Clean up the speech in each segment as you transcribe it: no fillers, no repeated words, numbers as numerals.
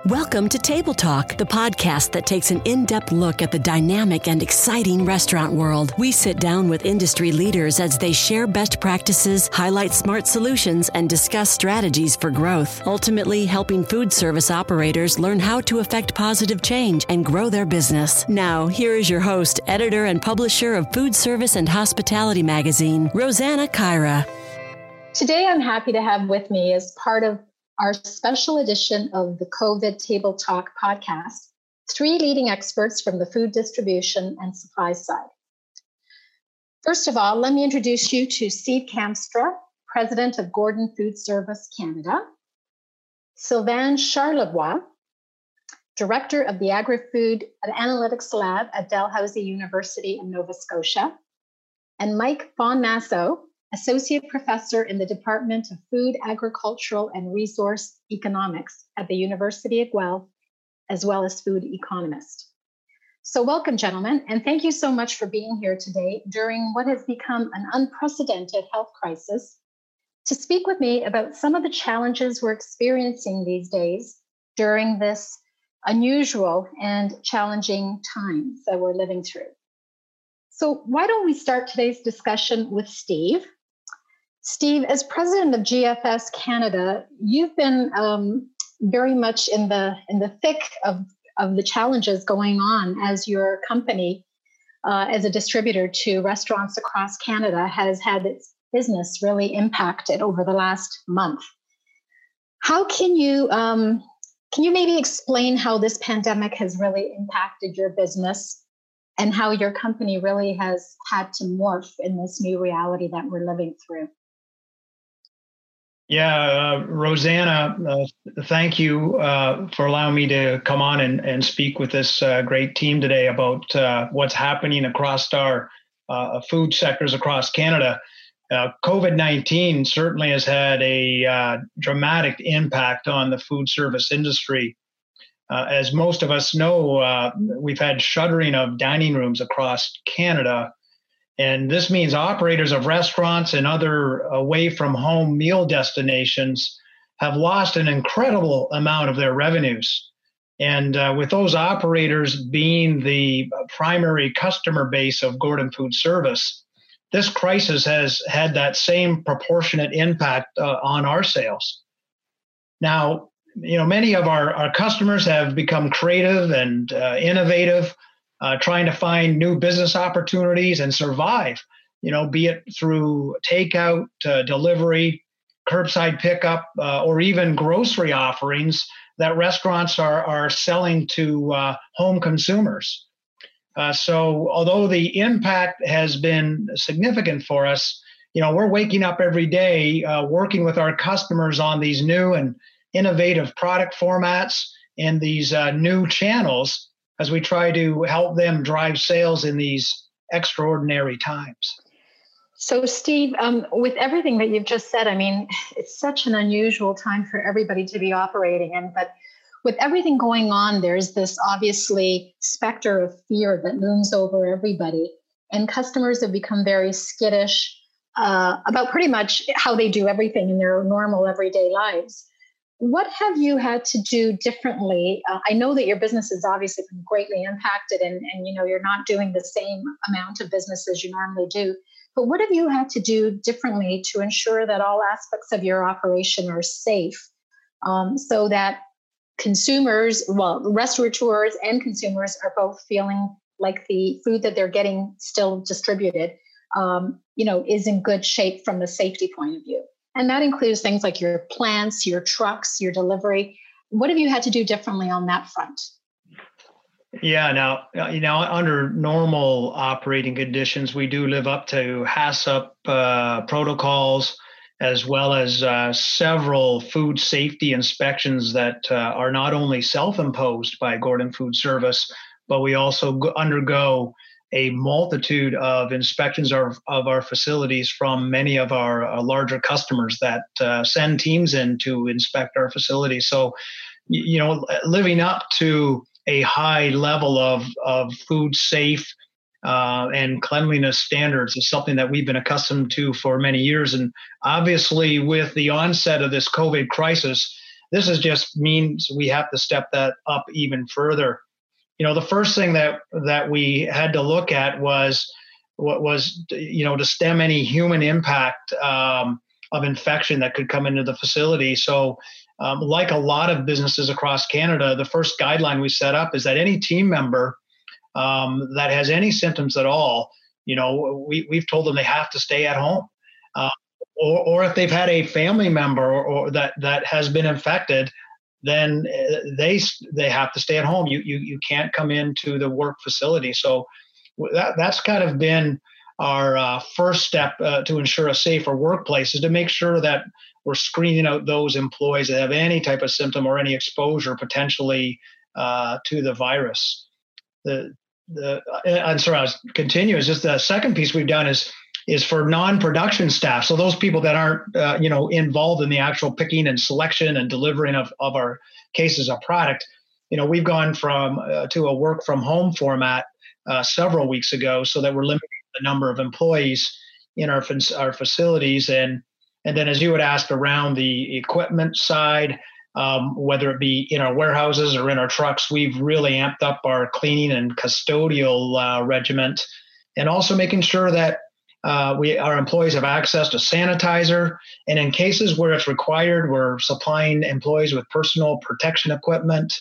Welcome to Table Talk, the podcast that takes an in-depth look at the dynamic and exciting restaurant world. We sit down with industry leaders as they share best practices, highlight smart solutions, and discuss strategies for growth, ultimately helping food service operators learn how to effect positive change and grow their business. Now, here is your host, editor, and publisher of Food Service and Hospitality magazine, Rosanna Caira. Today, I'm happy to have with me, as part of our special edition of the COVID Table Talk podcast, 3 leading experts from the food distribution and supply side. First of all, let me introduce you to Steve Kamstra, President of Gordon Food Service Canada, Sylvain Charlebois, Director of the Agri-Food Analytics Lab at Dalhousie University in Nova Scotia, and Mike Bonmasso, Associate Professor in the Department of Food, Agricultural, and Resource Economics at the University of Guelph, as well as food economist. So welcome, gentlemen, and thank you so much for being here today during what has become an unprecedented health crisis to speak with me about some of the challenges we're experiencing these days during this unusual and challenging times that we're living through. So why don't we start today's discussion with Steve? Steve, as president of GFS Canada, you've been very much in the thick of the challenges going on as your company, as a distributor to restaurants across Canada, has had its business really impacted over the last month. How can you maybe explain how this pandemic has really impacted your business and how your company really has had to morph in this new reality that we're living through? Yeah, Rosanna, thank you for allowing me to come on and speak with this great team today about what's happening across our food sectors across Canada. COVID-19 certainly has had a dramatic impact on the food service industry. As most of us know, we've had shuttering of dining rooms across Canada. And this means operators of restaurants and other away-from-home meal destinations have lost an incredible amount of their revenues. And with those operators being the primary customer base of Gordon Food Service, this crisis has had that same proportionate impact on our sales. Now, many of our customers have become creative and innovative, trying to find new business opportunities and survive, be it through takeout, delivery, curbside pickup, or even grocery offerings that restaurants are selling to home consumers. So although the impact has been significant for us, we're waking up every day working with our customers on these new and innovative product formats and these new channels as we try to help them drive sales in these extraordinary times. So, Steve, with everything that you've just said, I mean, it's such an unusual time for everybody to be operating in. But with everything going on, there's this obviously specter of fear that looms over everybody. And customers have become very skittish about pretty much how they do everything in their normal everyday lives. What have you had to do differently? I know that your business has obviously been greatly impacted and you're not doing the same amount of business as you normally do. But what have you had to do differently to ensure that all aspects of your operation are safe so that consumers, restaurateurs and consumers are both feeling like the food that they're getting still distributed, is in good shape from the safety point of view? And that includes things like your plants, your trucks, your delivery. What have you had to do differently on that front? Yeah, now, under normal operating conditions, we do live up to HACCP protocols, as well as several food safety inspections that are not only self-imposed by Gordon Food Service, but we also undergo a multitude of inspections of our facilities from many of our larger customers that send teams in to inspect our facilities. So, living up to a high level of food safe and cleanliness standards is something that we've been accustomed to for many years. And obviously, with the onset of this COVID crisis, this is just means we have to step that up even further. The first thing that we had to look at was to stem any human impact of infection that could come into the facility. So like a lot of businesses across Canada, the first guideline we set up is that any team member that has any symptoms at all, we've told them they have to stay at home. Or if they've had a family member or that has been infected, then they have to stay at home. You can't come into the work facility. So that's kind of been our first step to ensure a safer workplace, is to make sure that we're screening out those employees that have any type of symptom or any exposure potentially to the virus. I'm sorry, I'll continue. Is just the second piece we've done is for non-production staff. So those people that aren't, involved in the actual picking and selection and delivering of our cases of product. We've gone to a work from home format several weeks ago, so that we're limiting the number of employees in our facilities. And then, as you had asked, around the equipment side, whether it be in our warehouses or in our trucks, we've really amped up our cleaning and custodial regiment, and also making sure that our employees have access to sanitizer. And in cases where it's required, we're supplying employees with personal protection equipment.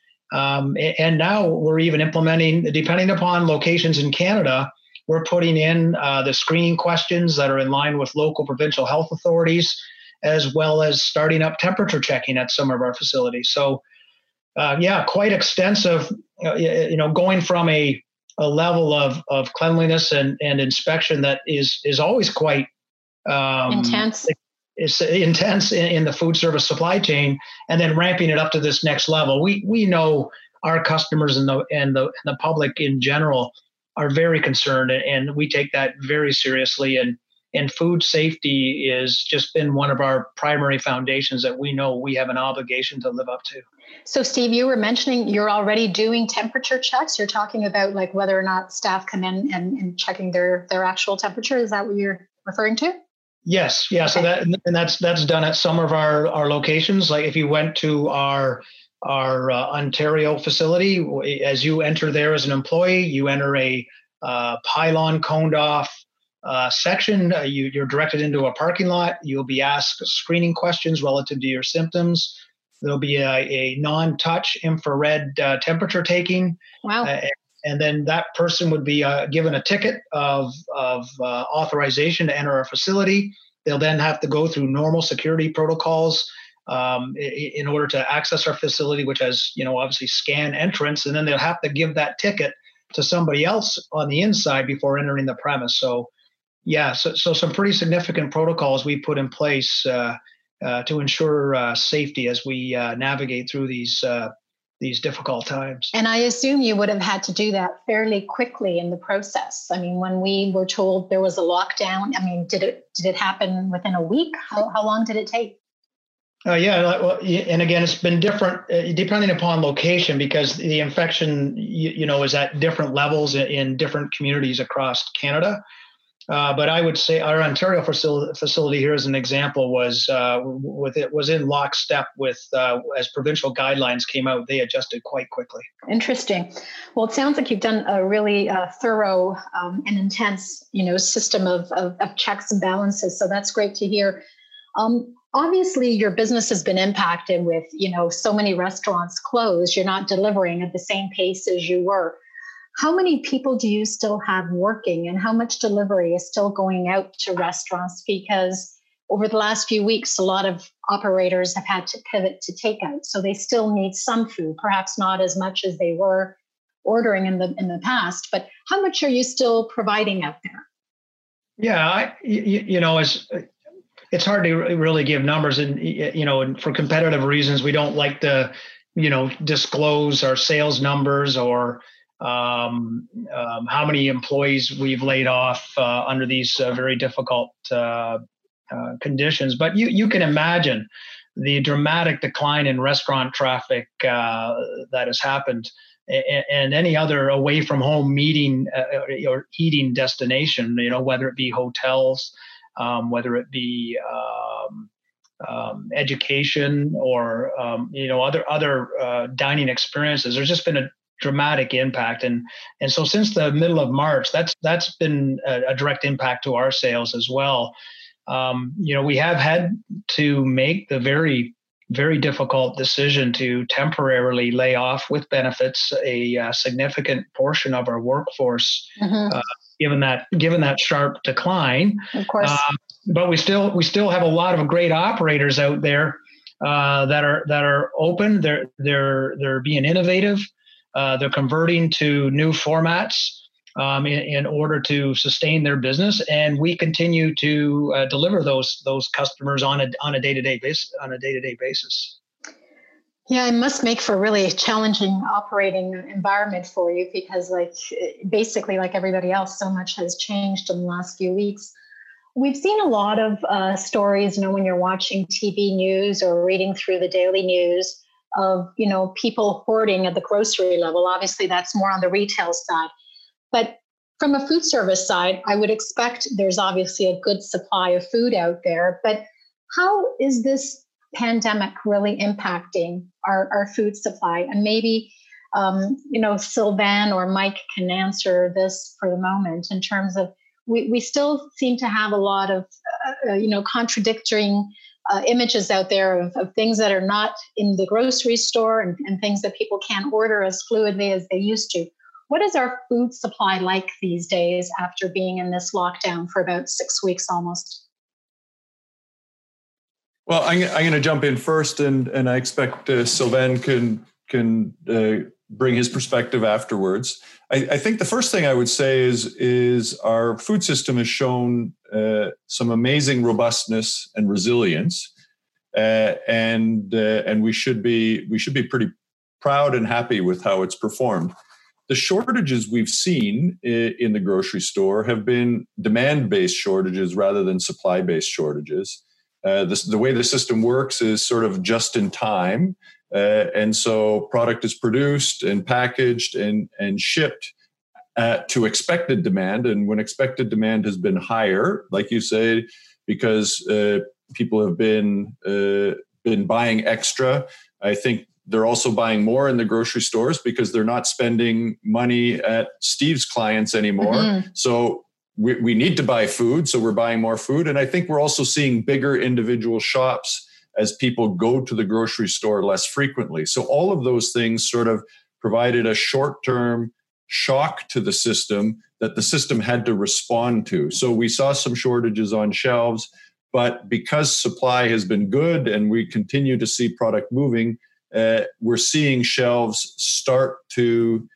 And now we're even implementing, depending upon locations in Canada, we're putting in the screening questions that are in line with local provincial health authorities, as well as starting up temperature checking at some of our facilities. So, quite extensive, going from a level of cleanliness and inspection that is always quite intense. It's intense in the food service supply chain, and then ramping it up to this next level. We know our customers and the public in general are very concerned, and we take that very seriously. And food safety has just been one of our primary foundations that we know we have an obligation to live up to. So, Steve, you were mentioning you're already doing temperature checks. You're talking about like whether or not staff come in and checking their actual temperature. Is that what you're referring to? Yes. Yeah. Okay. So that's done at some of our locations. Like if you went to our Ontario facility, as you enter there as an employee, you enter a pylon coned off section. You're directed into a parking lot. You'll be asked screening questions relative to your symptoms. There'll be a non-touch infrared temperature taking. Wow. And then that person would be given a ticket of authorization to enter our facility. They'll then have to go through normal security protocols in order to access our facility, which has, obviously scan entrance. And then they'll have to give that ticket to somebody else on the inside before entering the premise. So, so some pretty significant protocols we put in place to ensure safety as we navigate through these difficult times. And I assume you would have had to do that fairly quickly in the process. I mean, when we were told there was a lockdown, I mean, did it happen within a week? How long did it take? And again, it's been different depending upon location, because the infection, is at different levels in different communities across Canada. But I would say our Ontario facility here, as an example, was in lockstep with as provincial guidelines came out. They adjusted quite quickly. Interesting. Well, it sounds like you've done a really thorough and intense, system of checks and balances. So that's great to hear. Obviously, your business has been impacted with, so many restaurants closed. You're not delivering at the same pace as you were. How many people do you still have working, and how much delivery is still going out to restaurants? Because over the last few weeks, a lot of operators have had to pivot to takeout. So they still need some food, perhaps not as much as they were ordering in the past. But how much are you still providing out there? Yeah, it's hard to really give numbers, and for competitive reasons, we don't like to, disclose our sales numbers or how many employees we've laid off under these very difficult conditions. But you can imagine the dramatic decline in restaurant traffic that has happened, and any other away from home meeting or eating destination, whether it be hotels, whether it be education or other dining experiences. There's just been a dramatic impact, and so since the middle of March, that's been a direct impact to our sales as well. We have had to make the very, very difficult decision to temporarily lay off with benefits a significant portion of our workforce, given that sharp decline. Of course. But we still have a lot of great operators out there that are open. They're being innovative. They're converting to new formats in order to sustain their business, and we continue to deliver those customers on a day-to-day basis. Yeah, it must make for a really challenging operating environment for you because, basically, like everybody else, so much has changed in the last few weeks. We've seen a lot of stories, when you're watching TV news or reading through the daily news of, people hoarding at the grocery level. Obviously, that's more on the retail side. But from a food service side, I would expect there's obviously a good supply of food out there. But how is this pandemic really impacting our food supply? And maybe, Sylvain or Mike can answer this for the moment in terms of we still seem to have a lot of, contradicting images out there of things that are not in the grocery store and things that people can't order as fluidly as they used to. What is our food supply like these days after being in this lockdown for about 6 weeks almost? Well, I'm going to jump in first, and I expect Sylvain can bring his perspective afterwards. I think the first thing I would say is our food system has shown some amazing robustness and resilience, and we should be pretty proud and happy with how it's performed. The shortages we've seen in the grocery store have been demand-based shortages rather than supply-based shortages. The way the system works is sort of just in time. And so product is produced and packaged and shipped to expected demand. And when expected demand has been higher, like you say, because people have been buying extra, I think they're also buying more in the grocery stores because they're not spending money at Steve's clients anymore. Mm-hmm. So we need to buy food, so we're buying more food. And I think we're also seeing bigger individual shops as people go to the grocery store less frequently. So all of those things sort of provided a short-term shock to the system that the system had to respond to. So we saw some shortages on shelves, but because supply has been good and we continue to see product moving, we're seeing shelves start to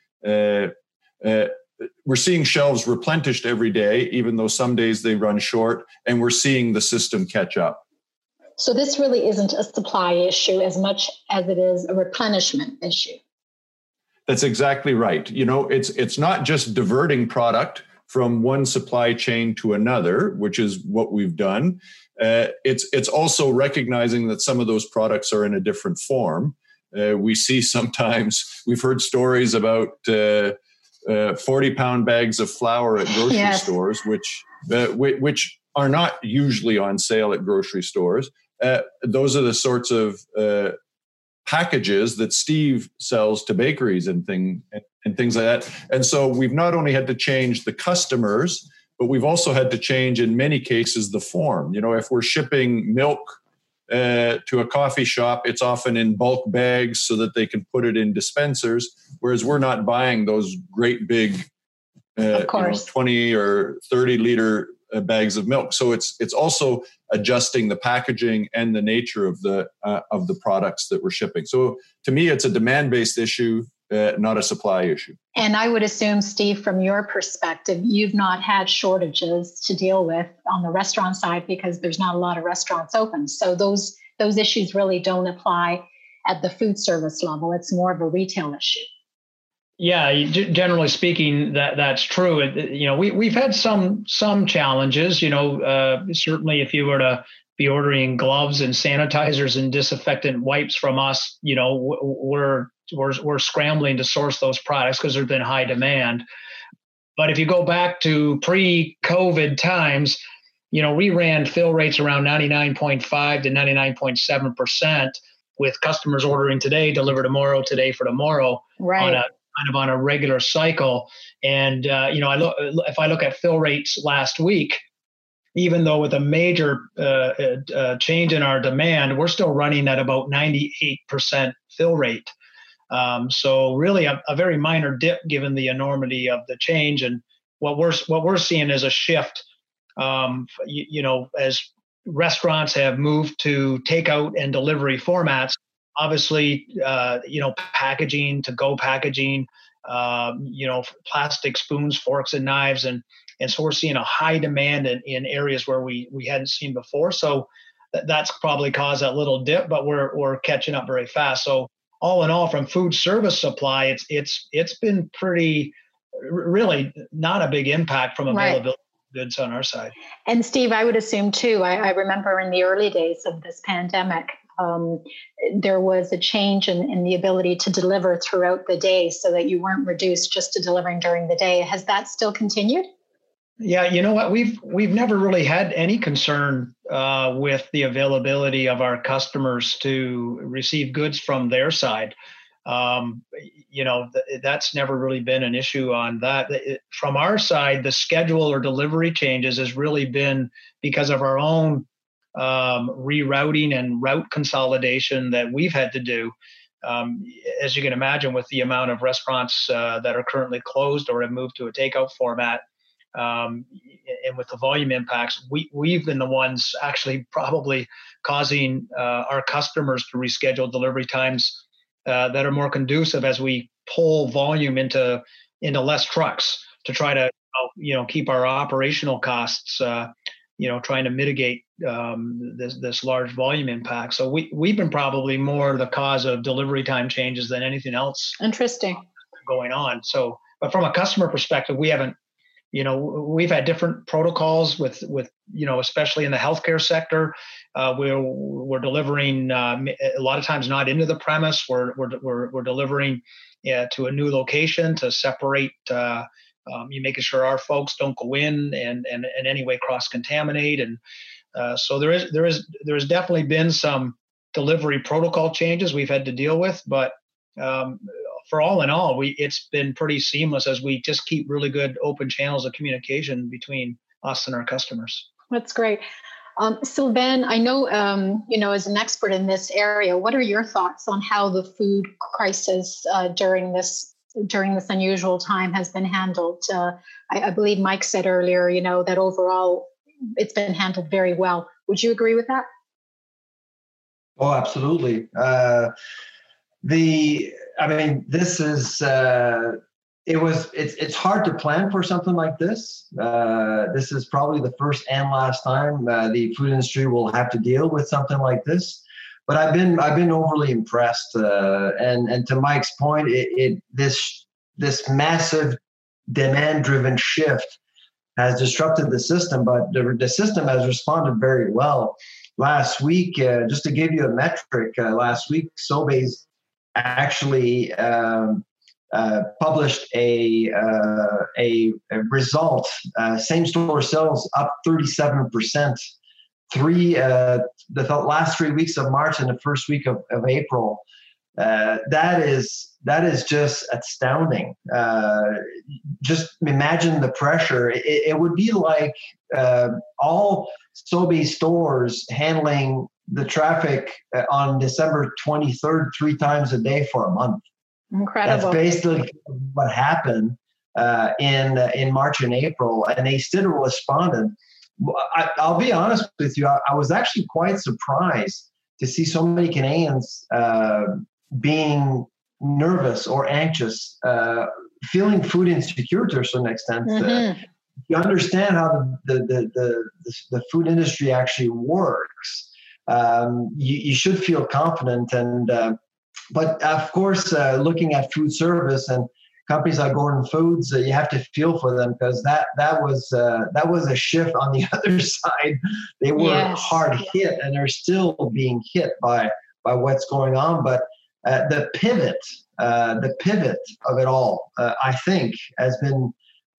we're seeing shelves replenished every day, even though some days they run short, and we're seeing the system catch up. So this really isn't a supply issue as much as it is a replenishment issue. That's exactly right. It's not just diverting product from one supply chain to another, which is what we've done. It's also recognizing that some of those products are in a different form. We see sometimes, we've heard stories about 40-pound bags of flour at grocery stores, which are not usually on sale at grocery stores. Those are the sorts of packages that Steve sells to bakeries and things like that. And so we've not only had to change the customers, but we've also had to change, in many cases, the form. If we're shipping milk to a coffee shop, it's often in bulk bags so that they can put it in dispensers, whereas we're not buying those great big 20 or 30 liter bags of milk. So it's also adjusting the packaging and the nature of the products that we're shipping. So to me, it's a demand-based issue, not a supply issue. And I would assume, Steve, from your perspective, you've not had shortages to deal with on the restaurant side because there's not a lot of restaurants open. So those issues really don't apply at the food service level. It's more of a retail issue. Yeah, generally speaking, that's true. We've had some challenges. Certainly, if you were to be ordering gloves and sanitizers and disinfectant wipes from us, we're scrambling to source those products because there's been high demand. But if you go back to pre-COVID times, we ran fill rates around 99.5 to 99.7% with customers ordering today, deliver tomorrow, today for tomorrow, right, on a regular cycle. And if I look at fill rates last week, even though with a major change in our demand, we're still running at about 98% fill rate. So really a very minor dip given the enormity of the change. And what we're seeing is a shift, as restaurants have moved to takeout and delivery formats. Obviously, packaging, to-go packaging, plastic spoons, forks, and knives, and so we're seeing a high demand in areas where we hadn't seen before. So that's probably caused that little dip, but we're catching up very fast. So all in all, from food service supply, it's been pretty, really not a big impact from availability of goods on our side. And Steve, I would assume too, I remember in the early days of this pandemic, there was a change in the ability to deliver throughout the day so that you weren't reduced just to delivering during the day. Has that still continued? Yeah, you know what? We've never really had any concern with the availability of our customers to receive goods from their side. That's never really been an issue on that. From our side, the schedule or delivery changes has really been because of our own rerouting and route consolidation that we've had to do. As you can imagine, with the amount of restaurants that are currently closed or have moved to a takeout format, and with the volume impacts, we've been the ones actually probably causing our customers to reschedule delivery times that are more conducive as we pull volume into less trucks to try to keep our operational costs trying to mitigate this large volume impact. So we've been probably more the cause of delivery time changes than anything else. Interesting going on. So, but from a customer perspective, we haven't. We've had different protocols with especially in the healthcare sector, we're delivering a lot of times not into the premise. We're delivering to a new location to separate. You making sure our folks don't go in and in any way cross contaminate, and so there is definitely been some delivery protocol changes we've had to deal with, but. For all in all, it's been pretty seamless as we just keep really good open channels of communication between us and our customers. That's great. Sylvain, I know, as an expert in this area, what are your thoughts on how the food crisis during this unusual time has been handled? I believe Mike said earlier, that overall it's been handled very well. Would you agree with that? Oh, absolutely. This is, it's hard to plan for something like this. This is probably the first and last time the food industry will have to deal with something like this. But I've been overly impressed. And to Mike's point, this massive demand-driven shift has disrupted the system, but the system has responded very well. Last week, just to give you a metric, last week, Sobeys actually published a result. Same-store sales up 37%. The last 3 weeks of March and the first week of April. That is just astounding. Just imagine the pressure. It would be like all Sobeys stores handling the traffic on December 23rd 3 times a day for a month. Incredible. That's basically what happened in March and April, and they still responded. I'll be honest with you, I was actually quite surprised to see so many Canadians being nervous or anxious, feeling food insecure to a certain extent. Mm-hmm. You understand how the food industry actually works. You should feel confident, but of course, looking at food service and companies like Gordon Foods, you have to feel for them, because that was a shift on the other side. They were hard hit, and they're still being hit by what's going on. But the pivot of it all, I think, has been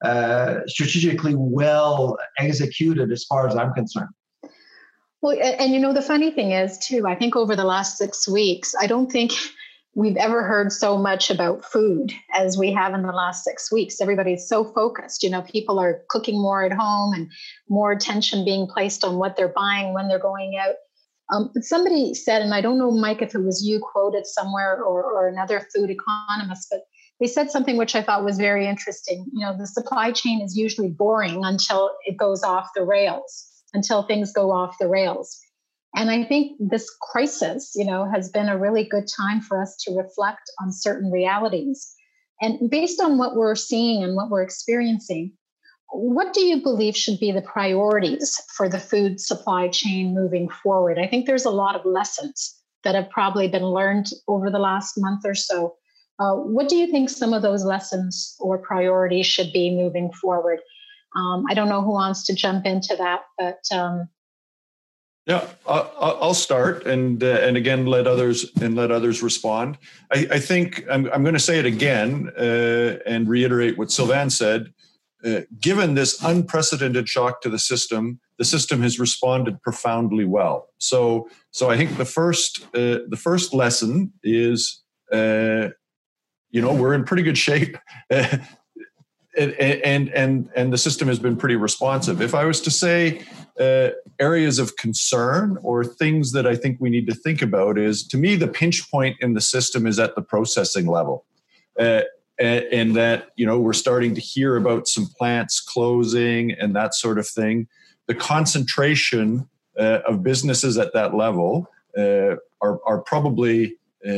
strategically well executed as far as I'm concerned. Well, and the funny thing is too, I think over the last 6 weeks, I don't think we've ever heard so much about food as we have in the last 6 weeks. Everybody's so focused. People are cooking more at home and more attention being placed on what they're buying when they're going out. But somebody said, and I don't know, Mike, if it was you quoted somewhere or another food economist, but they said something which I thought was very interesting. The supply chain is usually boring until it goes off the rails, until things go off the rails. And I think this crisis, has been a really good time for us to reflect on certain realities. And based on what we're seeing and what we're experiencing, what do you believe should be the priorities for the food supply chain moving forward? I think there's a lot of lessons that have probably been learned over the last month or so. What do you think some of those lessons or priorities should be moving forward? I don't know who wants to jump into that, but yeah, I'll start and again let others respond. I think I'm going to say it again and reiterate what Sylvain said. Given this unprecedented shock to the system has responded profoundly well. So I think the first lesson is we're in pretty good shape. And the system has been pretty responsive. If I was to say areas of concern or things that I think we need to think about is, to me, the pinch point in the system is at the processing level. And that, we're starting to hear about some plants closing and that sort of thing. The concentration of businesses at that level are probably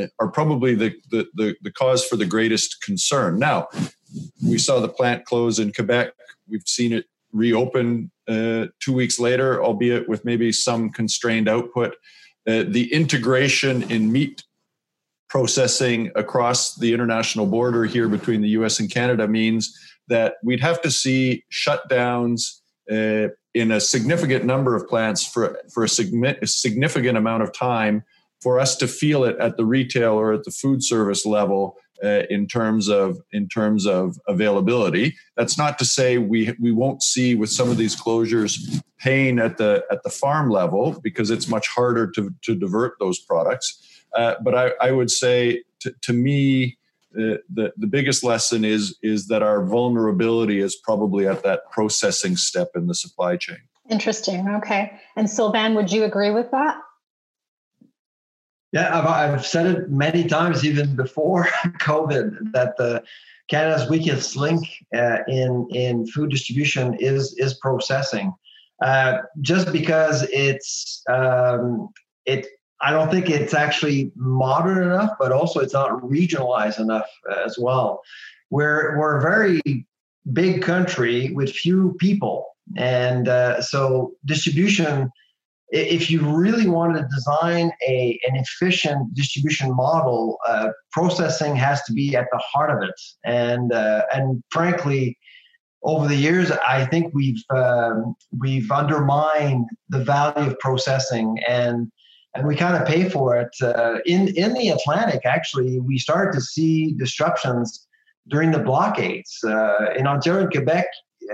the cause for the greatest concern. Now, we saw the plant close in Quebec. We've seen it reopen 2 weeks later, albeit with maybe some constrained output. The integration in meat processing across the international border here between the US and Canada means that we'd have to see shutdowns in a significant number of plants for a significant amount of time for us to feel it at the retail or at the food service level in terms of availability. That's not to say we won't see with some of these closures pain at the farm level, because it's much harder to divert those products. But I would say to me the biggest lesson is that our vulnerability is probably at that processing step in the supply chain. Interesting. Okay. And Sylvain, would you agree with that? Yeah, I've said it many times, even before COVID, that Canada's weakest link in food distribution is processing. Just because I don't think it's actually modern enough, but also it's not regionalized enough as well. We're a very big country with few people, and so distribution. If you really want to design an efficient distribution model, processing has to be at the heart of it. And frankly, over the years, I think we've undermined the value of processing, and we kind of pay for it. In the Atlantic, actually, we started to see disruptions during the blockades. In Ontario and Quebec,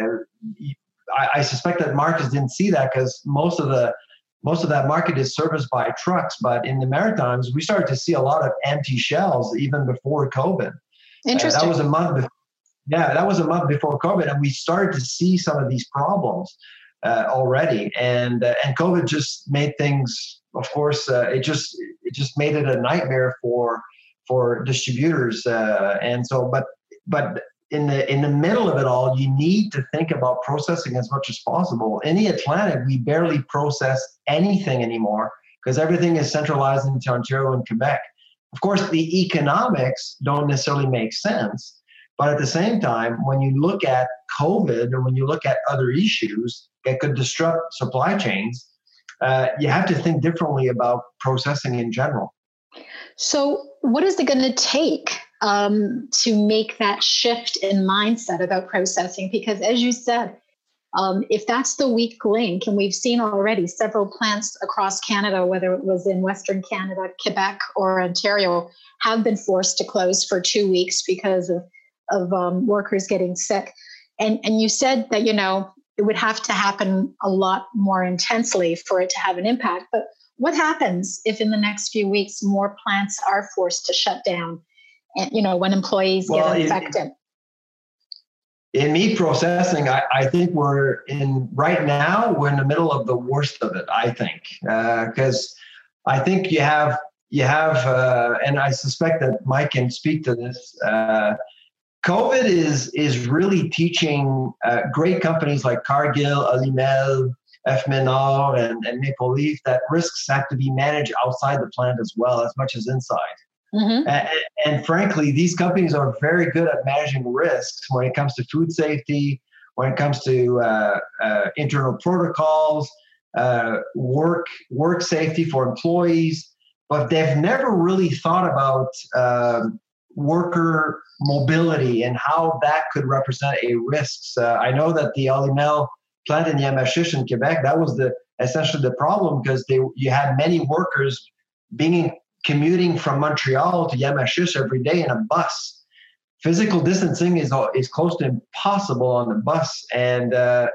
I suspect that Marcus didn't see that, because most of that market is serviced by trucks. But in the Maritimes, we started to see a lot of empty shelves even before COVID. Interesting. That was a month before COVID, and we started to see some of these problems already. And COVID just made things, of course, it just made it a nightmare for distributors. And so, but in the middle of it all, you need to think about processing as much as possible. In the Atlantic, we barely process anything anymore because everything is centralized into Ontario and Quebec. Of course, the economics don't necessarily make sense, but at the same time, when you look at COVID or when you look at other issues that could disrupt supply chains, you have to think differently about processing in general. So what is it going to take to make that shift in mindset about processing? Because as you said, if that's the weak link, and we've seen already several plants across Canada, whether it was in Western Canada, Quebec, or Ontario, have been forced to close for 2 weeks because of workers getting sick. And you said that, it would have to happen a lot more intensely for it to have an impact. But what happens if in the next few weeks more plants are forced to shut down and, when employees get infected? In meat processing, I think we're in the middle of the worst of it, I think, because I think you have, and I suspect that Mike can speak to this. COVID is really teaching great companies like Cargill, Alimel, F-Menor, and Maple Leaf that risks have to be managed outside the plant as well, as much as inside. Mm-hmm. And frankly, these companies are very good at managing risks when it comes to food safety, when it comes to internal protocols, work safety for employees, but they've never really thought about worker mobility and how that could represent a risk. I know that the Alimel plant in Yamachiche in Quebec, that was essentially the problem, because you had many workers commuting from Montreal to Yamachiche every day in a bus. Physical distancing is close to impossible on the bus, and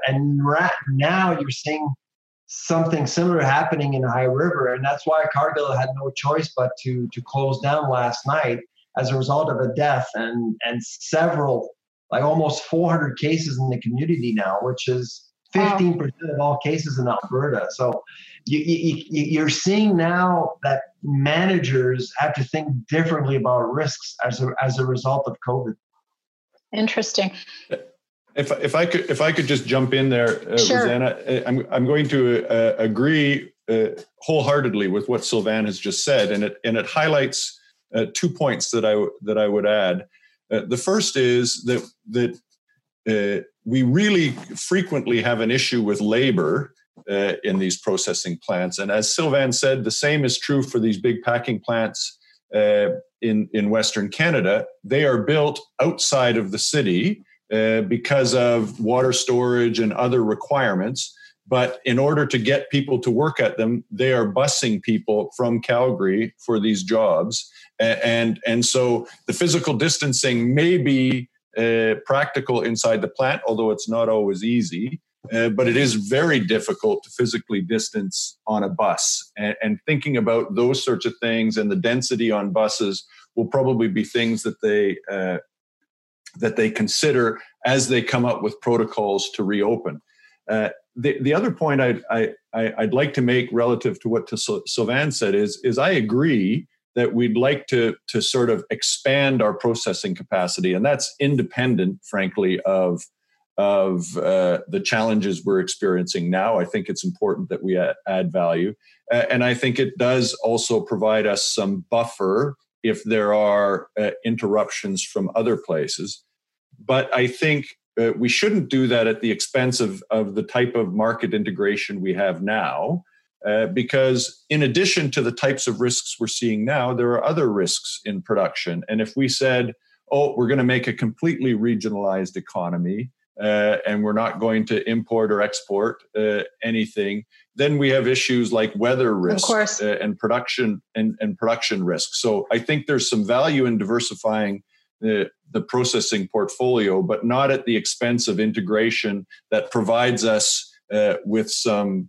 now you're seeing something similar happening in High River, and that's why Cargill had no choice but to close down last night as a result of a death and several, like almost 400 cases in the community now, which is 15% of all cases in Alberta. So you're seeing now that managers have to think differently about risks as a result of COVID. Interesting. If I could just jump in there, sure. Rosanna, I'm going to agree wholeheartedly with what Sylvain has just said, and it highlights 2 points that I would add. The first is that we really frequently have an issue with labor in these processing plants, and as Sylvain said, the same is true for these big packing plants in Western Canada. They are built outside of the city because of water storage and other requirements. But in order to get people to work at them, they are busing people from Calgary for these jobs. And so the physical distancing may be practical inside the plant, although it's not always easy. But it is very difficult to physically distance on a bus. And thinking about those sorts of things and the density on buses will probably be things that they consider as they come up with protocols to reopen. The other point I'd like to make relative to what Sylvain said is I agree that we'd like to sort of expand our processing capacity, and that's independent, frankly, of the challenges we're experiencing now. I think it's important that we add value, and I think it does also provide us some buffer if there are interruptions from other places. But I think we shouldn't do that at the expense of the type of market integration we have now, because in addition to the types of risks we're seeing now, there are other risks in production. And if we said, we're going to make a completely regionalized economy, and we're not going to import or export anything, then we have issues like weather risk and production and production risk. So I think there's some value in diversifying the processing portfolio, but not at the expense of integration that provides us with some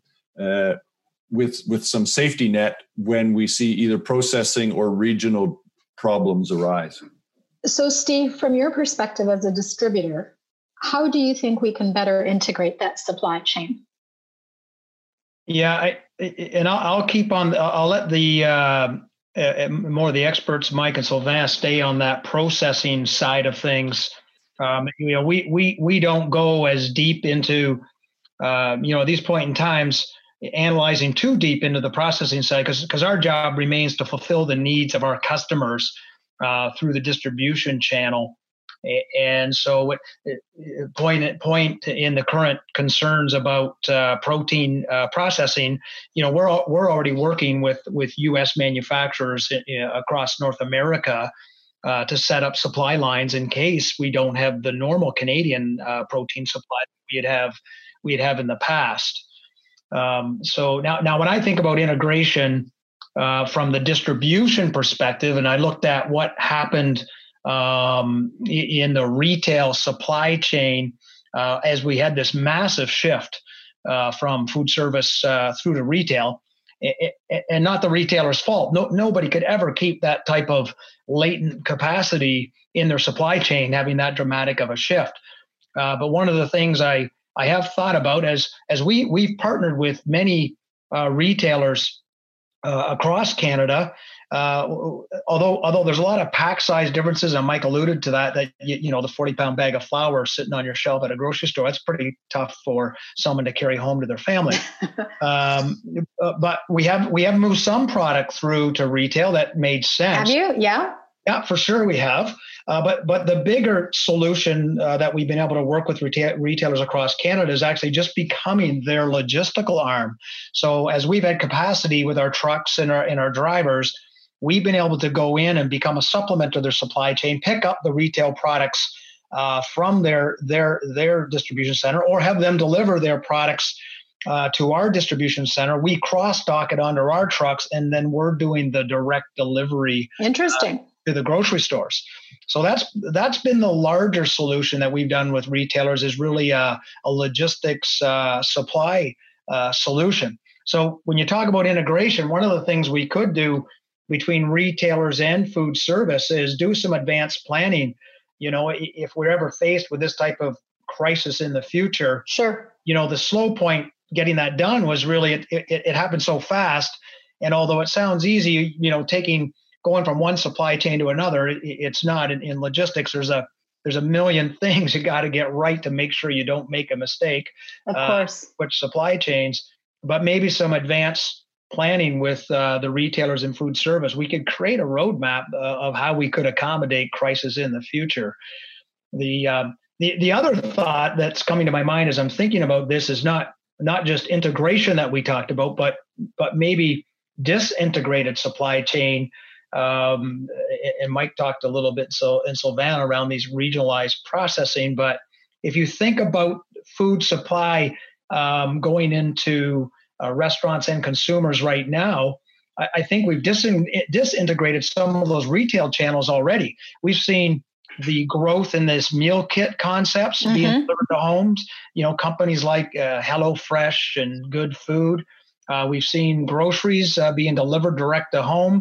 safety net when we see either processing or regional problems arise. So, Steve, from your perspective as a distributor, how do you think we can better integrate that supply chain? Yeah, I'll keep on. I'll let the more of the experts, Mike and Sylvain, stay on that processing side of things. We don't go as deep into these point in times analyzing too deep into the processing side because our job remains to fulfill the needs of our customers through the distribution channel. And so point in the current concerns about protein processing, we're already working with U.S. manufacturers across North America to set up supply lines in case we don't have the normal Canadian protein supply that we'd have in the past. So now when I think about integration from the distribution perspective, and I looked at what happened in the retail supply chain, as we had this massive shift from food service through to retail. And not the retailer's fault. Nobody could ever keep that type of latent capacity in their supply chain, having that dramatic of a shift. But one of the things I have thought about as we've partnered with many retailers across Canada, although there's a lot of pack size differences, and Mike alluded to that the 40-pound bag of flour sitting on your shelf at a grocery store, that's pretty tough for someone to carry home to their family. But we have moved some product through to retail that made sense. Have you? Yeah. Yeah, for sure we have. But the bigger solution that we've been able to work with retailers across Canada is actually just becoming their logistical arm. So as we've had capacity with our trucks and our drivers, we've been able to go in and become a supplement to their supply chain, pick up the retail products from their distribution center, or have them deliver their products to our distribution center. We cross-dock it onto our trucks, and then we're doing the direct delivery. Interesting. To the grocery stores. So that's been the larger solution that we've done with retailers, is really a logistics supply solution. So when you talk about integration, one of the things we could do between retailers and food service is do some advanced planning. If we're ever faced with this type of crisis in the future, sure. The slow point getting that done was really it happened so fast. And although it sounds easy, going from one supply chain to another, it's not. In logistics, there's a million things you got to get right to make sure you don't make a mistake. Of course. Which supply chains, but maybe some advanced planning with the retailers and food service, we could create a roadmap of how we could accommodate crisis in the future. The other thought that's coming to my mind as I'm thinking about this is not just integration that we talked about, but maybe disintegrated supply chain. And Mike talked a little bit in Sylvan around these regionalized processing. But if you think about food supply going into restaurants and consumers right now, I think we've disintegrated some of those retail channels already. We've seen the growth in this meal kit concepts being delivered to homes. Companies like HelloFresh and Good Food. We've seen groceries being delivered direct to home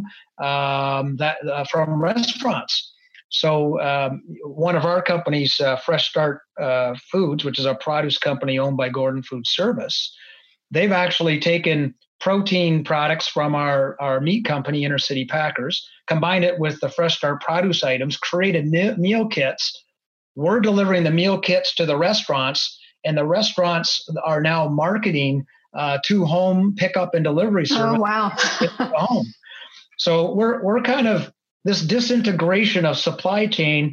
from restaurants. So one of our companies, Fresh Start Foods, which is a produce company owned by Gordon Food Service, they've actually taken protein products from our meat company, Intercity Packers, combined it with the Fresh Start produce items, created meal kits. We're delivering the meal kits to the restaurants, and the restaurants are now marketing to home pickup and delivery service. Oh, wow. Home. So we're kind of this disintegration of supply chain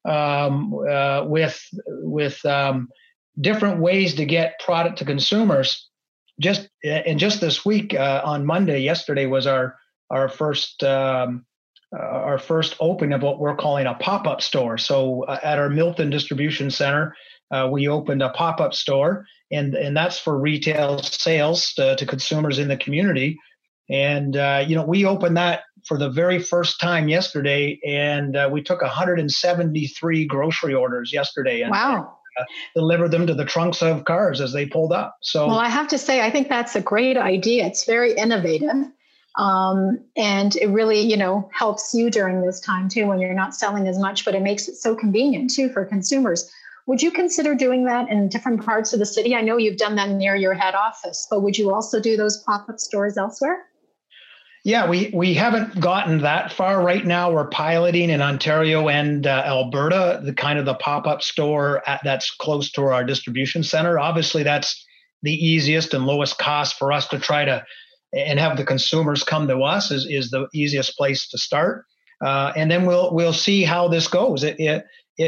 with different ways to get product to consumers. Just this week on Monday, yesterday was our first opening of what we're calling a pop-up store. So at our Milton Distribution Center, we opened a pop-up store. And that's for retail sales to consumers in the community. And, we opened that for the very first time yesterday, and we took 173 grocery orders yesterday. And, wow. Delivered them to the trunks of cars as they pulled up. So, well, I have to say, I think that's a great idea. It's very innovative. And it really, helps you during this time too, when you're not selling as much, but it makes it so convenient too for consumers. Would you consider doing that in different parts of the city? I know you've done that near your head office, but would you also do those pop-up stores elsewhere? Yeah, we haven't gotten that far right now. We're piloting in Ontario and Alberta, the pop-up store that's close to our distribution center. Obviously, that's the easiest and lowest cost for us to try to and have the consumers come to us is the easiest place to start. And then we'll see how this goes. The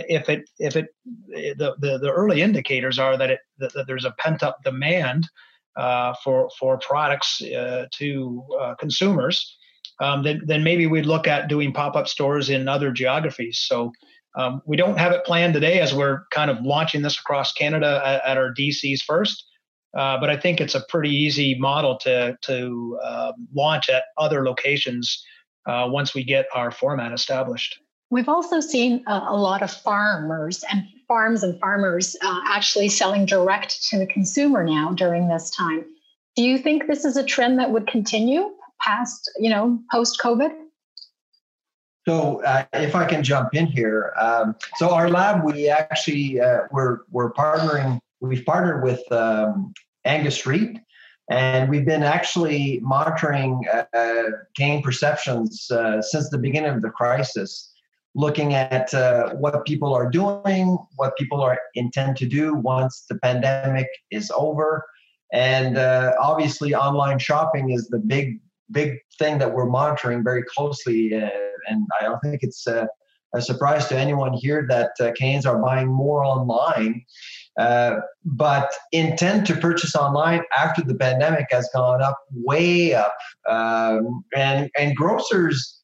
early indicators are that there's a pent-up demand for products to consumers, then maybe we'd look at doing pop-up stores in other geographies. So we don't have it planned today as we're kind of launching this across Canada at our DCs first. But I think it's a pretty easy model to launch at other locations once we get our format established. We've also seen a lot of farms and farmers actually selling direct to the consumer now during this time. Do you think this is a trend that would continue post-COVID? So if I can jump in here. So our lab, we actually, we've partnered with Angus Reid, and we've been actually monitoring cane perceptions since the beginning of the crisis, looking at what people are doing, what people intend to do once the pandemic is over. And obviously online shopping is the big thing that we're monitoring very closely. And I don't think it's a surprise to anyone here that Canadians are buying more online. But intent to purchase online after the pandemic has gone up, way up. And grocers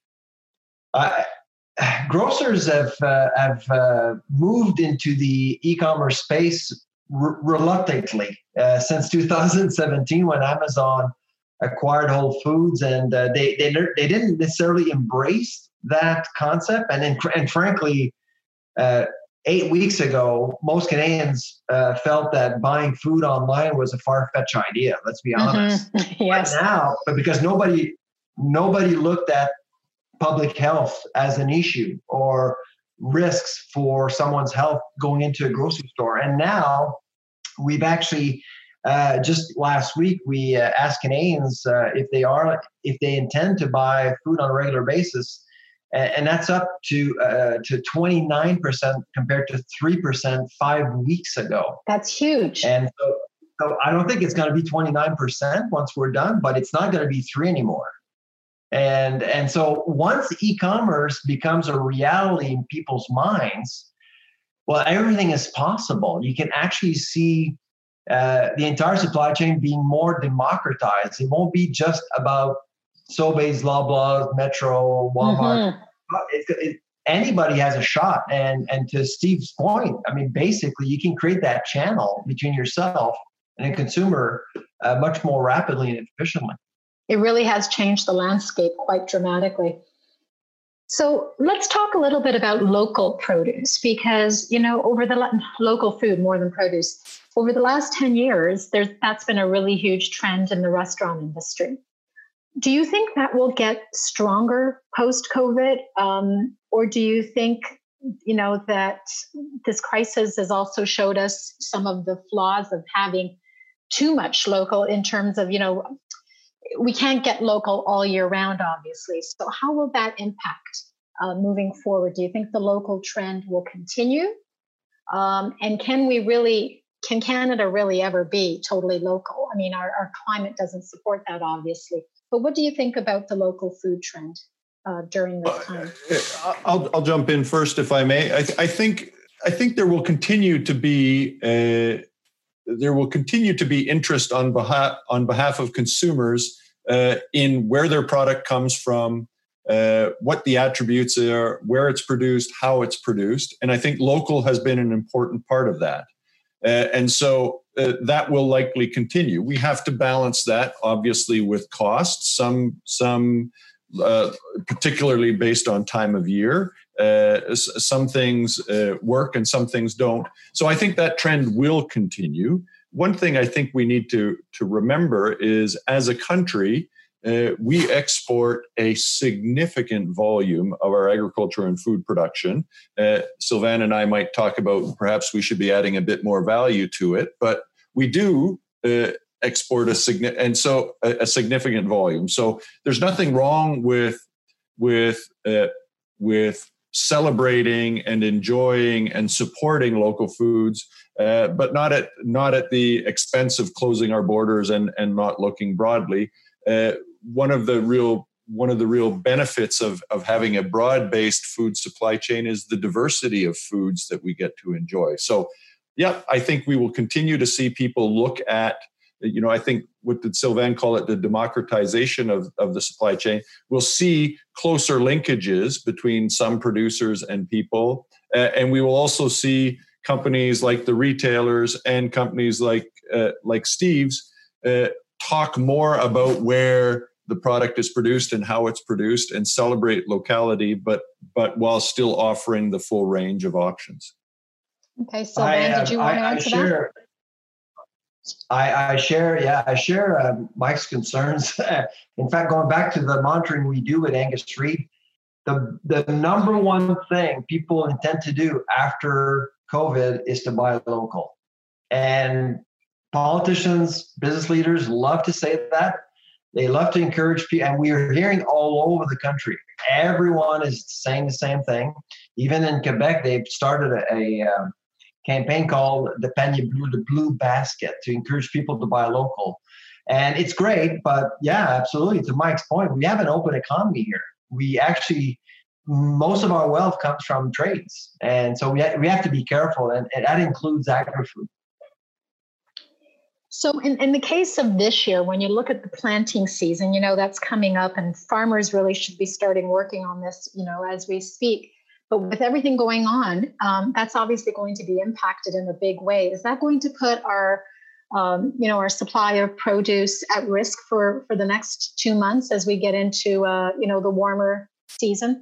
have moved into the e-commerce space reluctantly since 2017, when Amazon acquired Whole Foods, and they didn't necessarily embrace that concept. And frankly, 8 weeks ago, most Canadians felt that buying food online was a far-fetched idea. Let's be honest. Yes. But now, because nobody looked at public health as an issue or risks for someone's health going into a grocery store. And now we've actually just last week we asked Canadians if they intend to buy food on a regular basis, and that's up to 29% compared to 3% 5 weeks ago. That's huge. And so I don't think it's going to be 29% once we're done, but it's not going to be 3 anymore. And so once e-commerce becomes a reality in people's minds, well, everything is possible. You can actually see the entire supply chain being more democratized. It won't be just about Sobeys, Loblaws, Metro, Walmart. Anybody has a shot. And to Steve's point, I mean, basically, you can create that channel between yourself and a consumer much more rapidly and efficiently. It really has changed the landscape quite dramatically. So let's talk a little bit about local produce, because, over the local food more than produce, over the last 10 years, that's been a really huge trend in the restaurant industry. Do you think that will get stronger post-COVID? Or do you think, that this crisis has also showed us some of the flaws of having too much local in terms of, we can't get local all year round, obviously. So how will that impact moving forward? Do you think the local trend will continue? And can Canada really ever be totally local? I mean, our climate doesn't support that, obviously. But what do you think about the local food trend during this time? I'll jump in first, if I may. I think there will continue to be interest on behalf of consumers in where their product comes from, what the attributes are, where it's produced, how it's produced, and I think local has been an important part of that. And so that will likely continue. We have to balance that, obviously, with costs. Some particularly based on time of year. Some things work and some things don't. So I think that trend will continue. One thing I think we need to remember is, as a country, we export a significant volume of our agriculture and food production. Sylvain and I might talk about perhaps we should be adding a bit more value to it, but we do export a significant volume. So there's nothing wrong with celebrating and enjoying and supporting local foods, but not at the expense of closing our borders and not looking broadly. One of the real benefits of having a broad-based food supply chain is the diversity of foods that we get to enjoy. So, yeah, I think we will continue to see people look at, I think, what did Sylvain call it, the democratization of the supply chain. We'll see closer linkages between some producers and people. And we will also see companies like the retailers and companies like Steve's talk more about where the product is produced and how it's produced, and celebrate locality, but while still offering the full range of options. Okay, so Ben, did you want to answer that? I share Mike's concerns. In fact, going back to the monitoring we do at Angus Reid, the number one thing people intend to do after COVID is to buy local. And politicians, business leaders love to say that. They love to encourage people, and we are hearing all over the country. Everyone is saying the same thing. Even in Quebec, they've started a campaign called the Panier Bleu, the Blue Basket, to encourage people to buy local. And it's great, but yeah, absolutely. To Mike's point, we have an open economy here. We actually, most of our wealth comes from trades. And so we have to be careful, and that includes agri-food. So in the case of this year, when you look at the planting season, that's coming up, and farmers really should be starting working on this, as we speak. But with everything going on, that's obviously going to be impacted in a big way. Is that going to put our supply of produce at risk for the next 2 months as we get into, the warmer season?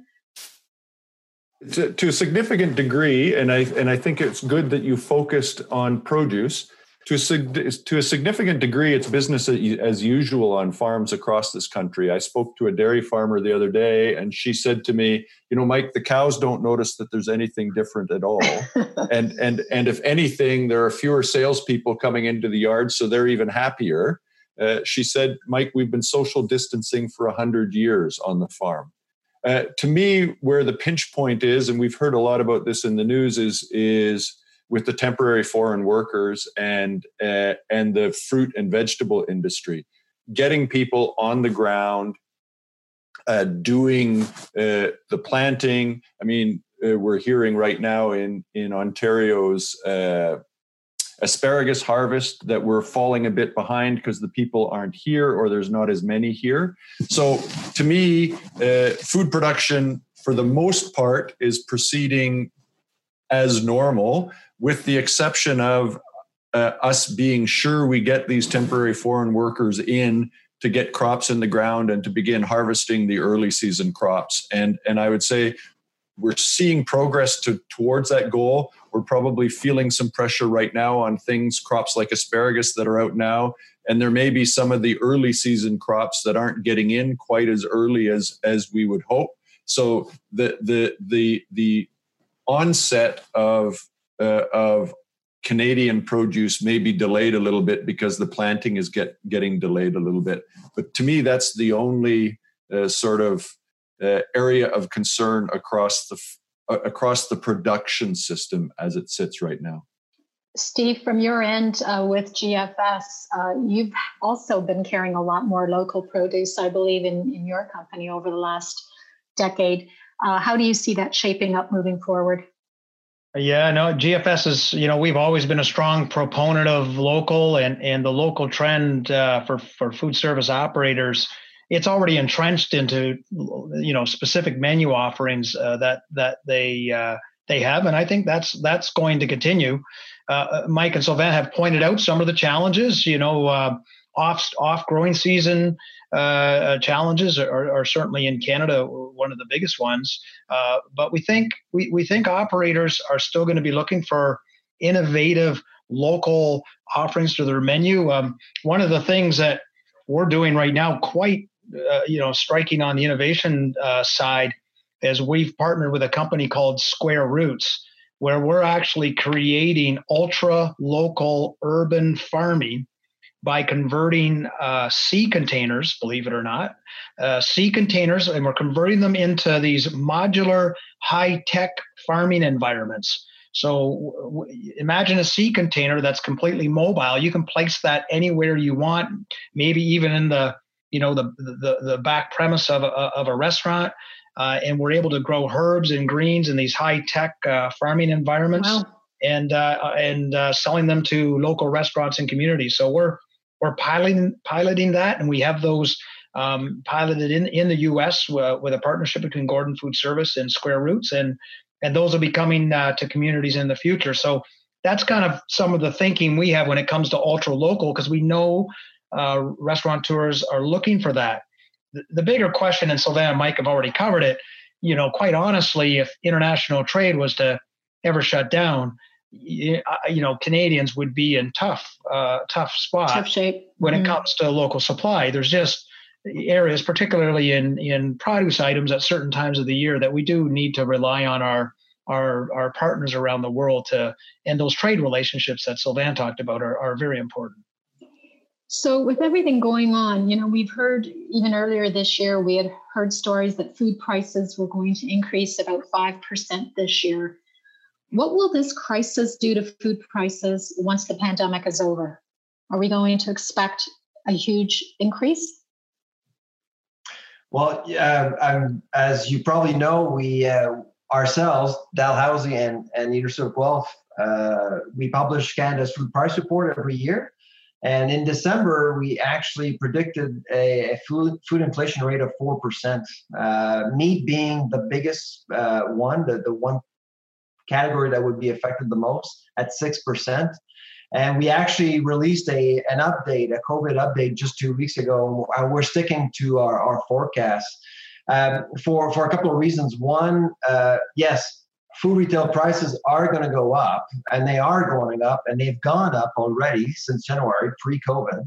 To a significant degree, and I think it's good that you focused on produce. To a significant degree, it's business as usual on farms across this country. I spoke to a dairy farmer the other day, and she said to me, Mike, the cows don't notice that there's anything different at all. and if anything, there are fewer salespeople coming into the yard, so they're even happier. She said, Mike, we've been social distancing for 100 years on the farm. To me, where the pinch point is, and we've heard a lot about this in the news, is with the temporary foreign workers and the fruit and vegetable industry, getting people on the ground, doing the planting. I mean, we're hearing right now in Ontario's asparagus harvest that we're falling a bit behind because the people aren't here, or there's not as many here. So to me, food production for the most part is proceeding as normal, with the exception of us being sure we get these temporary foreign workers in to get crops in the ground and to begin harvesting the early season crops. And I would say we're seeing progress towards that goal. We're probably feeling some pressure right now on crops like asparagus that are out now. And there may be some of the early season crops that aren't getting in quite as early as we would hope. So the onset of Canadian produce may be delayed a little bit because the planting is getting delayed a little bit. But to me, that's the only sort of area of concern across the production system as it sits right now. Steve, from your end with GFS, you've also been carrying a lot more local produce, I believe, in your company over the last decade. How do you see that shaping up moving forward? Yeah, no, GFS is, we've always been a strong proponent of local, and the local trend for food service operators, it's already entrenched into, specific menu offerings that they have. And I think that's going to continue. Mike and Sylvain have pointed out some of the challenges, off growing season challenges are certainly in Canada one of the biggest ones. But we think operators are still going to be looking for innovative local offerings to their menu. One of the things that we're doing right now, quite striking on the innovation side, is we've partnered with a company called Square Roots, where we're actually creating ultra local urban farming by converting sea containers, believe it or not, sea containers, and we're converting them into these modular high-tech farming environments. So imagine a sea container that's completely mobile. You can place that anywhere you want, maybe even in the back premise of a restaurant, and we're able to grow herbs and greens in these high-tech farming environments. Wow. and selling them to local restaurants and communities. So we're piloting that, and we have those piloted in the U.S. With a partnership between Gordon Food Service and Square Roots, and those will be coming to communities in the future. So that's kind of some of the thinking we have when it comes to ultra local, because we know restaurateurs are looking for that. the bigger question, and Sylvain and Mike have already covered it, quite honestly, if international trade was to ever shut down, Canadians would be in tough spot, tough shape when it comes to local supply. There's just areas, particularly in produce items at certain times of the year, that we do need to rely on our partners around the world and those trade relationships that Sylvain talked about are very important. So with everything going on, we've heard even earlier this year, we had heard stories that food prices were going to increase about 5% this year. What will this crisis do to food prices once the pandemic is over? Are we going to expect a huge increase? Well, as you probably know, we ourselves, Dalhousie and NutriServe Guelph, we publish Canada's food price report every year. And in December, we actually predicted a food inflation rate of 4%. Meat being the biggest one, the one category that would be affected the most at 6%. And we actually released a COVID update just 2 weeks ago. We're sticking to our forecast for a couple of reasons. One, yes, food retail prices are going to go up, and they are going up, and they've gone up already since January, pre-COVID.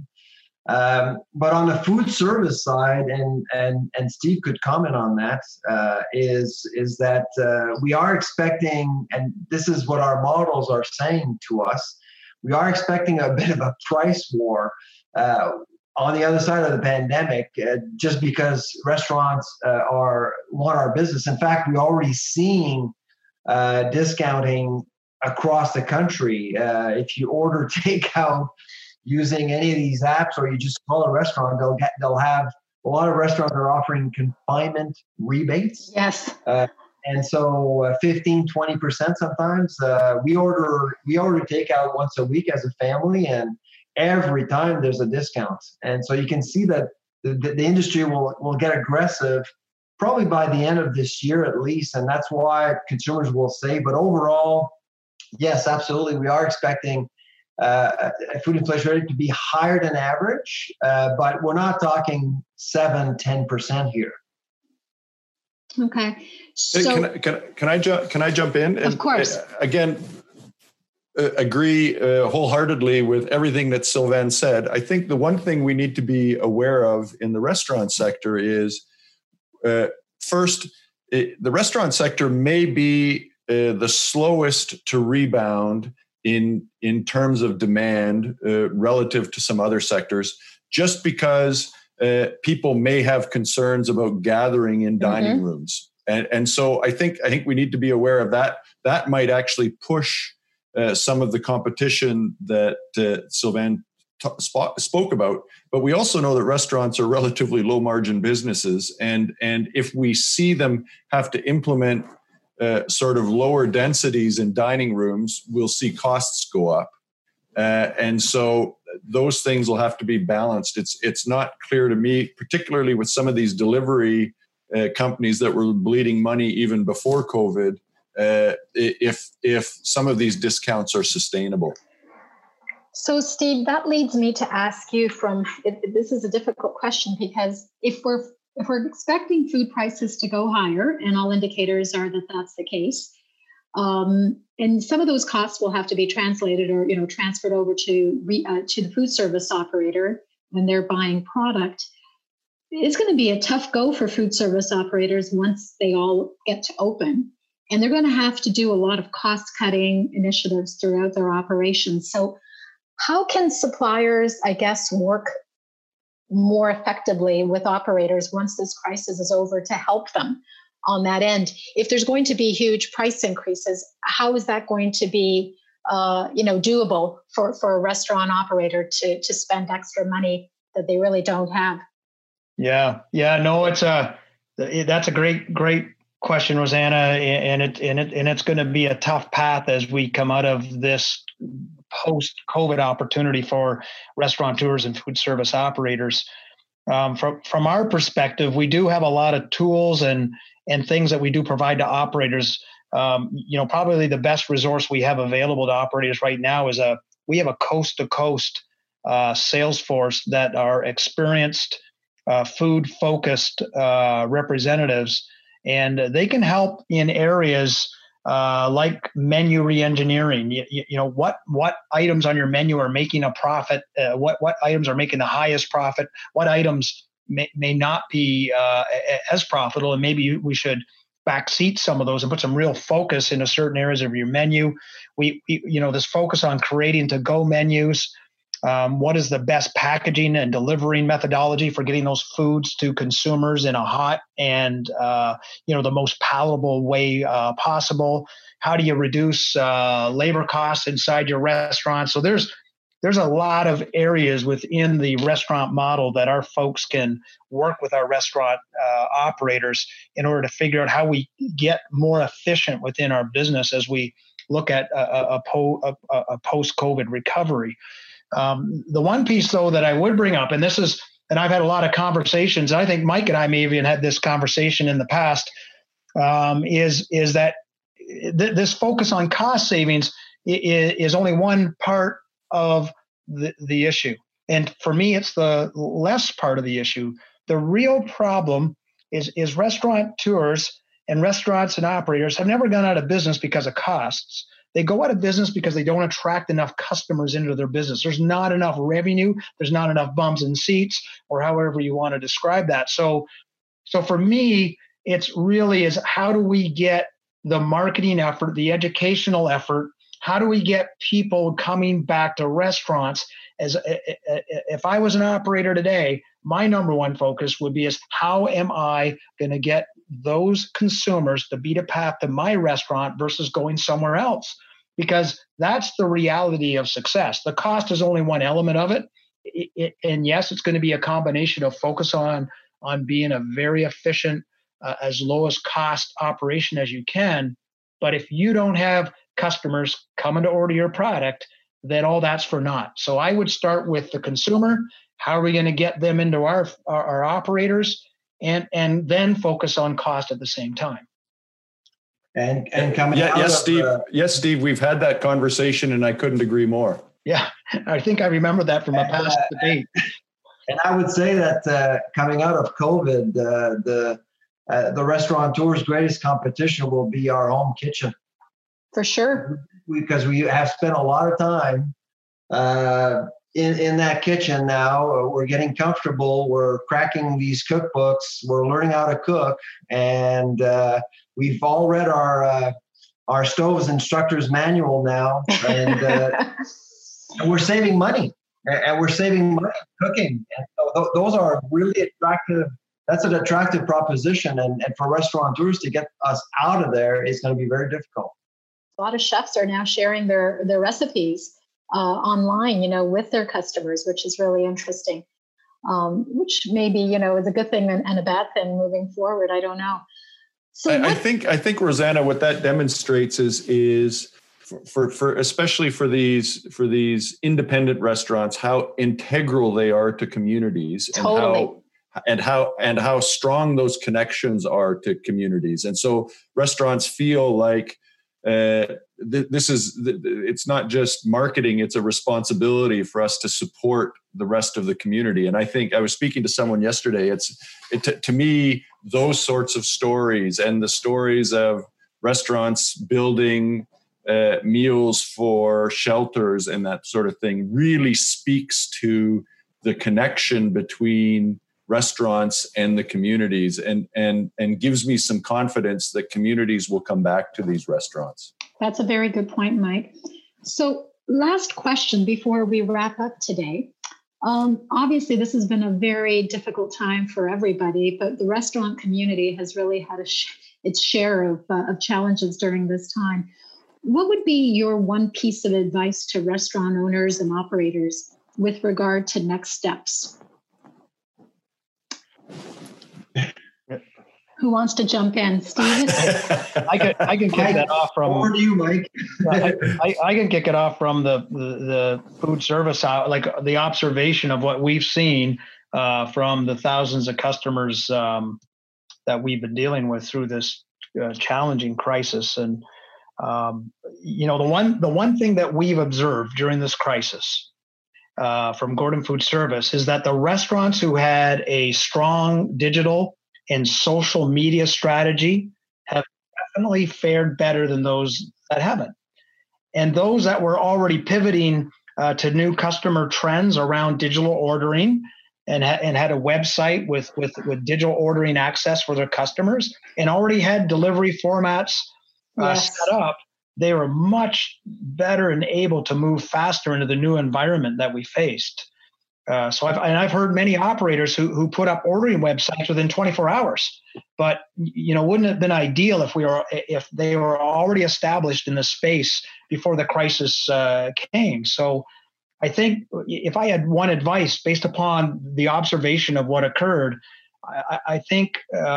But on the food service side, and Steve could comment on that, is that we are expecting, and this is what our models are saying to us, we are expecting a bit of a price war on the other side of the pandemic, just because restaurants want our business. In fact, we're already seeing discounting across the country. If you order takeout using any of these apps, or you just call a restaurant, they'll have a lot of restaurants are offering confinement rebates. Yes. And so 15, 20% sometimes. We order takeout once a week as a family, and every time there's a discount. And so you can see that the industry will get aggressive probably by the end of this year at least, and that's why consumers will save. But overall, yes, absolutely, we are expecting a food inflation rate to be higher than average, but we're not talking 7-10% here. Okay. So can I jump in? Of course. Again, agree wholeheartedly with everything that Sylvain said. I think the one thing we need to be aware of in the restaurant sector is, first, the restaurant sector may be the slowest to rebound in terms of demand relative to some other sectors, just because people may have concerns about gathering in dining rooms. And so I think we need to be aware of that. That might actually push some of the competition that Sylvain spoke about. But we also know that restaurants are relatively low margin businesses. And if we see them have to implement sort of lower densities in dining rooms, we'll see costs go up. And so those things will have to be balanced. It's not clear to me, particularly with some of these delivery companies that were bleeding money even before COVID, if some of these discounts are sustainable. So, Steve, that leads me to ask you this is a difficult question, because if we're expecting food prices to go higher, and all indicators are that that's the case, and some of those costs will have to be translated or transferred over to the food service operator when they're buying product. It's going to be a tough go for food service operators once they all get to open, and they're going to have to do a lot of cost-cutting initiatives throughout their operations. So, how can suppliers, I guess, work more effectively with operators once this crisis is over to help them on that end? If there's going to be huge price increases, how is that going to be, doable for a restaurant operator to spend extra money that they really don't have? Yeah, no, that's a great question, Rosanna, and it's going to be a tough path as we come out of this post-COVID opportunity for restaurateurs and food service operators. From our perspective, we do have a lot of tools and things that we do provide to operators. Probably the best resource we have available to operators right now is we have a coast-to-coast sales force that are experienced food-focused representatives, and they can help in areas like menu reengineering. You know, what items on your menu are making a profit, what items are making the highest profit, what items may not be as profitable, and maybe we should backseat some of those and put some real focus into certain areas of your menu. We this focus on creating to-go menus. What is the best packaging and delivering methodology for getting those foods to consumers in a hot and the most palatable way possible? How do you reduce labor costs inside your restaurant? So there's a lot of areas within the restaurant model that our folks can work with our restaurant operators in order to figure out how we get more efficient within our business as we look at a post-COVID recovery. The one piece, though, that I would bring up, and I've had a lot of conversations, I think Mike and I may have even had this conversation in the past, is that this focus on cost savings is only one part of the issue. And for me, it's the less part of the issue. The real problem is restaurateurs and restaurants and operators have never gone out of business because of costs. They go out of business because they don't attract enough customers into their business. There's not enough revenue. There's not enough bums in seats, or however you want to describe that. So for me, it's really is how do we get the marketing effort, the educational effort, how do we get people coming back to restaurants? As if I was an operator today, my number one focus would be is how am I going to get those consumers to beat a path to my restaurant versus going somewhere else? Because that's the reality of success. The cost is only one element of it. And yes, it's going to be a combination of focus on being a very efficient, as lowest cost operation as you can. But if you don't have customers coming to order your product, then all that's for naught. So I would start with the consumer. How are we going to get them into our operators, and then focus on cost at the same time? And coming yes, Steve. Yes, Steve. We've had that conversation, and I couldn't agree more. Yeah, I think I remember that from a past debate. And I would say that coming out of COVID, the restaurateur's greatest competition will be our home kitchen. For sure. Because we have spent a lot of time in that kitchen now. We're getting comfortable. We're cracking these cookbooks. We're learning how to cook. And we've all read our stoves instructor's manual now. And, and we're saving money. And we're saving money cooking. And so those are really attractive. That's an attractive proposition. And for restaurateurs to get us out of there is going to be very difficult. A lot of chefs are now sharing their recipes online, with their customers, which is really interesting, which maybe, is a good thing and a bad thing moving forward. I don't know. So I think Rosanna, what that demonstrates is for especially for these independent restaurants, how integral they are to communities. Totally. And how strong those connections are to communities. And so restaurants feel like it's not just marketing, it's a responsibility for us to support the rest of the community. And I think I was speaking to someone yesterday, to me, those sorts of stories and the stories of restaurants building meals for shelters and that sort of thing really speaks to the connection between restaurants and the communities, and gives me some confidence that communities will come back to these restaurants. That's a very good point, Mike. So last question before we wrap up today. Obviously, this has been a very difficult time for everybody, but the restaurant community has really had its share of challenges during this time. What would be your one piece of advice to restaurant owners and operators with regard to next steps? Who wants to jump in? Steven? I can kick that off from. Over to you, Mike. I can kick it off from the food service, like the observation of what we've seen from the thousands of customers that we've been dealing with through this challenging crisis. And the one thing that we've observed during this crisis from Gordon Food Service is that the restaurants who had a strong digital and social media strategy have definitely fared better than those that haven't. And those that were already pivoting to new customer trends around digital ordering and had a website with digital ordering access for their customers and already had delivery formats set up, they were much better and able to move faster into the new environment that we faced. So I've heard many operators who put up ordering websites within 24 hours, but wouldn't it have been ideal if they were already established in the space before the crisis came. So I think if I had one advice based upon the observation of what occurred, I think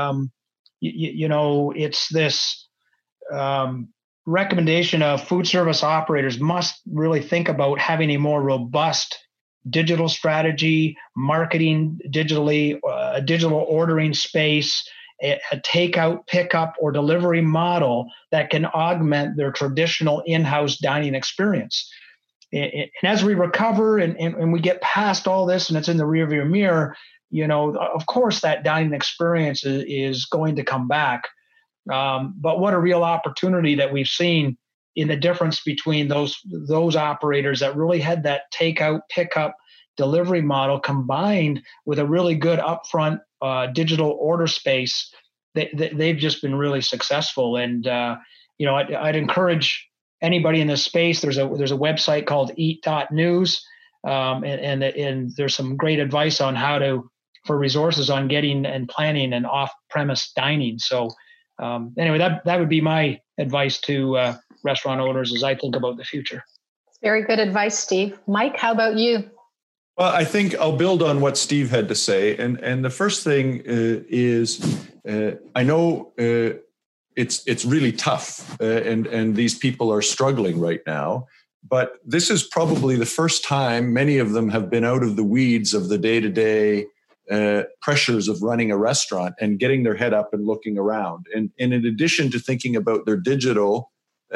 it's this recommendation of food service operators must really think about having a more robust digital strategy, marketing digitally, a digital ordering space, a takeout, pickup, or delivery model that can augment their traditional in-house dining experience. And as we recover and we get past all this and it's in the rearview mirror, of course that dining experience is going to come back. But what a real opportunity that we've seen in the difference between those operators that really had that takeout, pickup, delivery model combined with a really good upfront digital order space. They've just been really successful. And I'd encourage anybody in this space. There's a website called eat.news, and there's some great advice on for resources on getting and planning and off-premise dining. So anyway, that would be my advice to restaurant owners as I think about the future. Very good advice, Steve. Mike, how about you? Well, I think I'll build on what Steve had to say. And the first thing is I know it's really tough and these people are struggling right now. But this is probably the first time many of them have been out of the weeds of the day-to-day pressures of running a restaurant and getting their head up and looking around. And in addition to thinking about their digital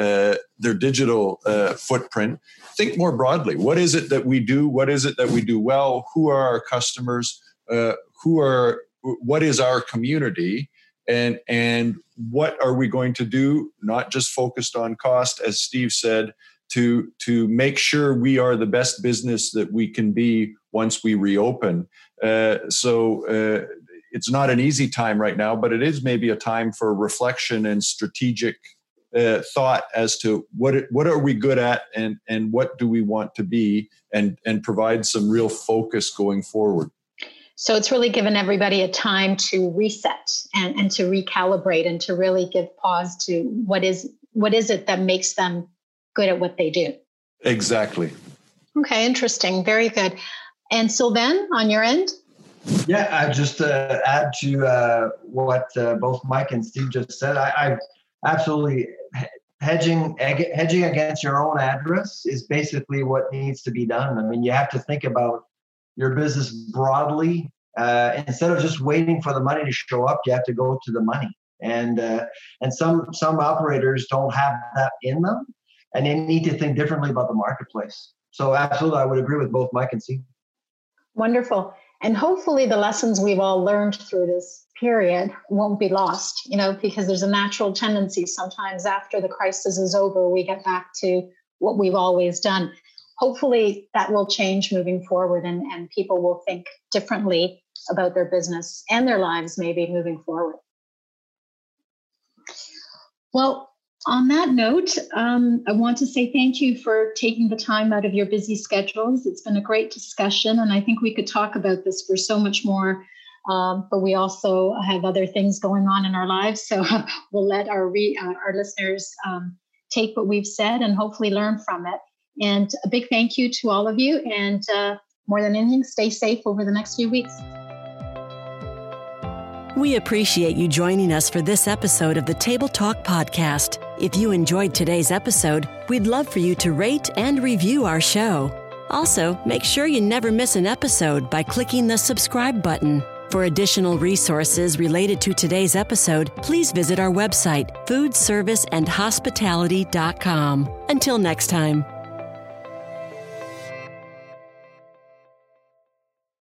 footprint, think more broadly. What is it that we do? What is it that we do well? Who are our customers? What is our community? And what are we going to do? Not just focused on cost, as Steve said, to make sure we are the best business that we can be once we reopen. So it's not an easy time right now, but it is maybe a time for reflection and strategic thought as to what are we good at and what do we want to be and provide some real focus going forward. So it's really given everybody a time to reset and to recalibrate and to really give pause to what is it that makes them good at what they do. Exactly. Okay, interesting. Very good. And Sylvain, on your end? Yeah, I just add to what both Mike and Steve just said. I absolutely hedging against your own address is basically what needs to be done. I mean, you have to think about your business broadly. Instead of just waiting for the money to show up, you have to go to the money. And some operators don't have that in them, and they need to think differently about the marketplace. So absolutely, I would agree with both Mike and Steve. Wonderful. And hopefully the lessons we've all learned through this period won't be lost, because there's a natural tendency sometimes after the crisis is over, we get back to what we've always done. Hopefully that will change moving forward and people will think differently about their business and their lives maybe moving forward. Well, on that note, I want to say thank you for taking the time out of your busy schedules. It's been a great discussion, and I think we could talk about this for so much more, but we also have other things going on in our lives. So we'll let our listeners take what we've said and hopefully learn from it. And a big thank you to all of you. And more than anything, stay safe over the next few weeks. We appreciate you joining us for this episode of the Table Talk Podcast. If you enjoyed today's episode, we'd love for you to rate and review our show. Also, make sure you never miss an episode by clicking the subscribe button. For additional resources related to today's episode, please visit our website, foodserviceandhospitality.com. Until next time.